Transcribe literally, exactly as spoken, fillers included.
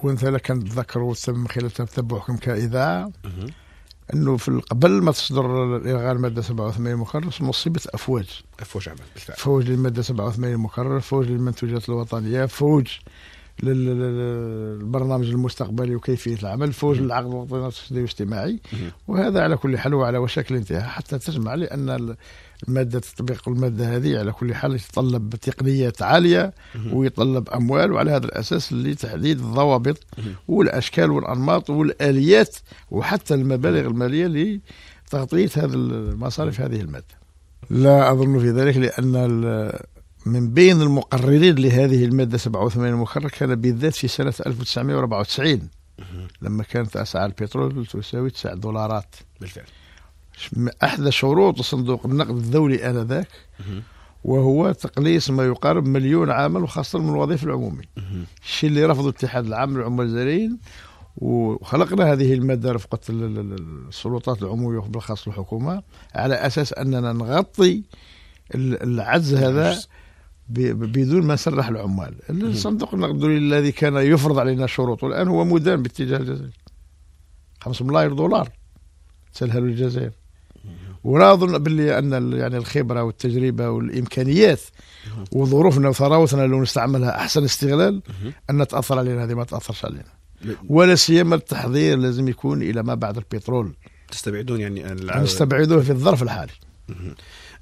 ومثلا كنتذكر وتم خلال تتبعكم كإذاعة أنه في قبل ما تصدر إلغاء المادة سبعة وثمانين مكرر نصيبت أفواج أفواج عمل بالفعل. فوج للمادة سبعة وثمانين مكرر، فوج للمنتوجات الوطنية، فوج للبرنامج المستقبلي وكيفية العمل، فوج للعقد الوطني التشريعي والاجتماعي. وهذا على كل حال وعلى وشك الانتهاء حتى تجمع، لأن المادة تطبيق المادة هذه على كل حال يتطلب تقنيات عالية ويتطلب أموال، وعلى هذا الأساس لتحديد الضوابط والأشكال والأنماط والآليات وحتى المبالغ المالية لتغطية هذه المصاريف هذه المادة. لا أظن في ذلك، لأن من بين المقررين لهذه المادة سبعة وثمانين المكرر كان بالذات في سنة ألف وتسعمائة وأربعة وتسعين لما كانت أسعار البترول تساوي تسعة دولارات بالفعل. أحدى شروط صندوق النقد الدولي آنذاك وهو تقليص ما يقارب مليون عامل وخاصة من الوظيفة العمومي، الشيء اللي رفضه الاتحاد العام للعمال الجزائريين. وخلقنا هذه المادة رفقة السلطات العمومية وبالخاص الحكومة على أساس أننا نغطي العجز هذا بدون ما نسرح العمال. الصندوق النقد الدولي الذي كان يفرض علينا شروط والآن هو مدان باتجاه الجزائر، خمسة ملايير دولار تسلها الجزائر. ولا أظن باللي أن يعني الخبرة والتجربة والإمكانيات وظروفنا وثروتنا لو نستعملها أحسن استغلال أن تأثر علينا، هذه ما تأثرش علينا، ولا سيما التحضير لازم يكون إلى ما بعد البترول. تستبعدون يعني نستبعدوه في الظرف الحالي.